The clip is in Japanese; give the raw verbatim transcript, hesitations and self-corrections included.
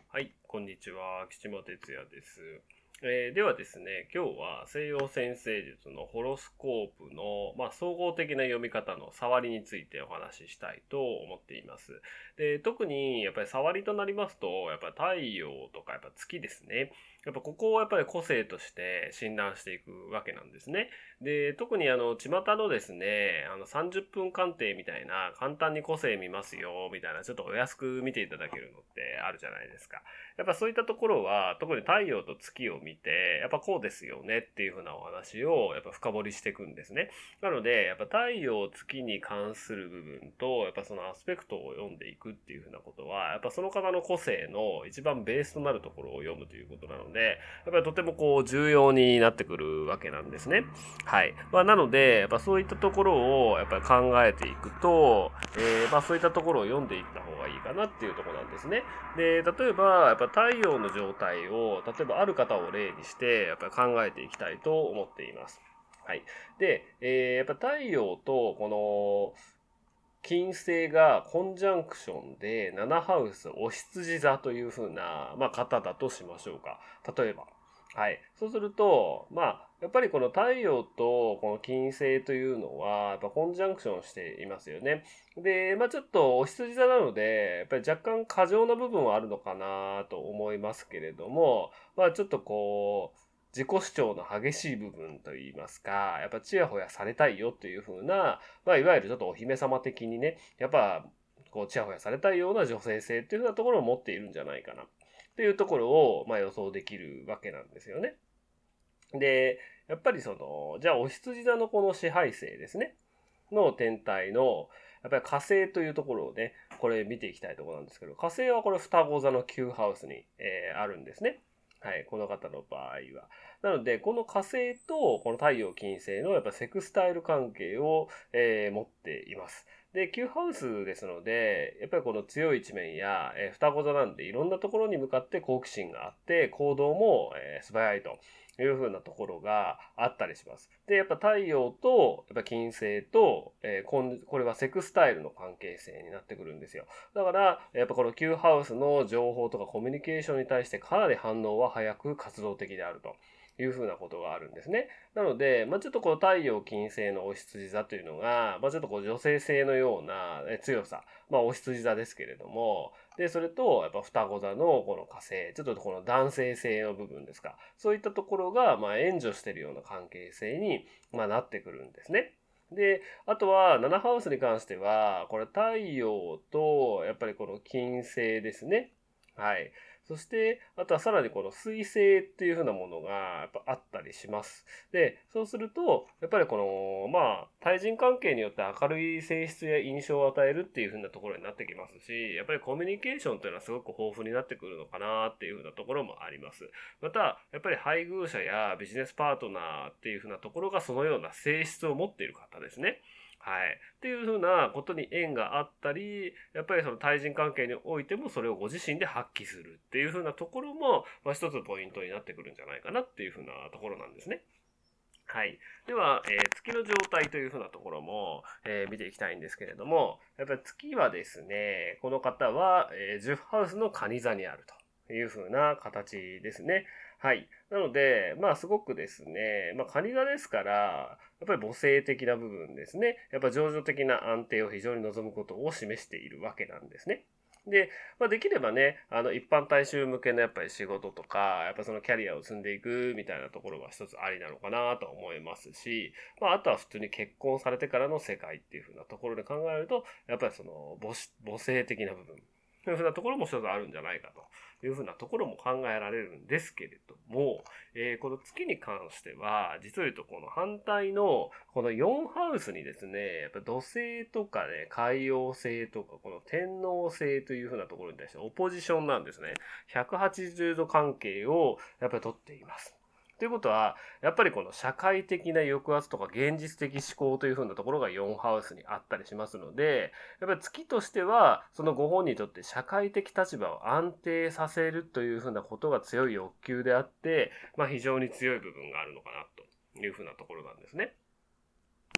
はい、こんにちは。吉間哲也です。えーではですね、今日は西洋占星術のホロスコープの、まあ、総合的な読み方の触りについてお話ししたいと思っています。で、特にやっぱり触りとなりますと、やっぱり太陽とかやっぱ月ですね。やっぱここをやっぱり個性として診断していくわけなんですね。で、特にあの、巷のですね、あのさんじゅっぷん鑑定みたいな簡単に個性見ますよ、みたいなちょっとお安く見ていただけるのってあるじゃないですか。やっぱそういったところは、特に太陽と月を見て、やっぱこうですよねっていう風なお話を、やっぱ深掘りしていくんですね。なので、やっぱ太陽、月に関する部分と、やっぱそのアスペクトを読んでいくっていう風なことは、やっぱその方の個性の一番ベースとなるところを読むということなので、やっぱりとてもこう重要になってくるわけなんですね。はい。まあ、なので、やっぱそういったところをやっぱり考えていくと、えー、まあそういったところを読んでいった方がいいかなっていうところなんですね。で、例えば、やっぱ太陽の状態を、例えばある方を例にして、やっぱり考えていきたいと思っています。はい。で、えー、やっぱ太陽と、この、金星がコンジャンクションでななハウスお羊座という風な、まあ、方だとしましょうか。例えば。はい。そうすると、まあ、やっぱりこの太陽とこの金星というのは、やっぱコンジャンクションしていますよね。で、まあちょっとお羊座なので、やっぱり若干過剰な部分はあるのかなと思いますけれども、まあちょっとこう、自己主張の激しい部分といいますか、やっぱチヤホヤされたいよという風な、まあいわゆるちょっとお姫様的にね、やっぱこうチヤホヤされたいような女性性っていう風なところを持っているんじゃないかなっていうところを、まあ予想できるわけなんですよね。で、やっぱりその、じゃあお羊座のこの支配性ですね。の天体の、やっぱり火星というところをね、これ見ていきたいところなんですけど、火星はこれ双子座のきゅうハウスに、えーあるんですね。はい、この方の場合は。なので、この火星とこの太陽金星のやっぱセクスタイル関係を、えー持っています。で、きゅうハウスですので、やっぱりこの強い一面や、えー双子座なんでいろんなところに向かって好奇心があって、行動も、えー素早いと。いう風なところがあったりします。で、やっぱ太陽と、やっぱ金星と、えーこん、これはセクスタイルの関係性になってくるんですよ。だから、やっぱこの Q ハウスの情報とかコミュニケーションに対してかなり反応は早く活動的であると。いうふうなことがあるんですね。なので、まあ、ちょっとこう太陽金星のお羊座というのが、まあ、ちょっとこう女性性のような強さ、まあ、お羊座ですけれども、で、それと、やっぱ双子座のこの火星、ちょっとこの男性性の部分ですか。そういったところが、まあ、援助しているような関係性に、まあ、なってくるんですね。で、あとは、ナナハウスに関しては、これ太陽と、やっぱりこの金星ですね。はい。そして、あとはさらにこの水星っていう風なものがやっぱあったりします。で、そうすると、やっぱりこの、まあ、対人関係によって明るい性質や印象を与えるっていう風なところになってきますし、やっぱりコミュニケーションっていうのはすごく豊富になってくるのかなっていう風なところもあります。また、やっぱり配偶者やビジネスパートナーっていう風なところがそのような性質を持っている方ですね。はい。っていうふうなことに縁があったり、やっぱりその対人関係においてもそれをご自身で発揮するっていうふうなところも、まあ、一つポイントになってくるんじゃないかなっていうふうなところなんですね。はい。では、えー月の状態というふうなところも、えー見ていきたいんですけれども、やっぱり月はですね、この方は、えーじゅうハウスの蟹座にあるというふうな形ですね。はい。なので、まあすごくですね、まあ蟹座ですから、やっぱり母性的な部分ですね。やっぱ情緒的な安定を非常に望むことを示しているわけなんですね。で、まあ、できればね、あの、一般大衆向けのやっぱり仕事とか、やっぱそのキャリアを積んでいくみたいなところは一つありなのかなと思いますし、まあ、あとは普通に結婚されてからの世界っていう風なところで考えると、やっぱりその母子、母性的な部分、そういうふうなところも一つあるんじゃないかというふうなところも考えられるんですけれども、えーこの月に関しては、実を言うとこの反対のこのよんハウスにですね、やっぱ土星とかね、海王星とか、この天王星というふうなところに対してオポジションなんですね。ひゃくはちじゅうど関係をやっぱり取っています。ということは、やっぱりこの社会的な抑圧とか現実的思考というふうなところがよんハウスにあったりしますので、やっぱり月としては、そのご本人にとって社会的立場を安定させるというふうなことが強い欲求であって、まあ非常に強い部分があるのかなというふうなところなんですね。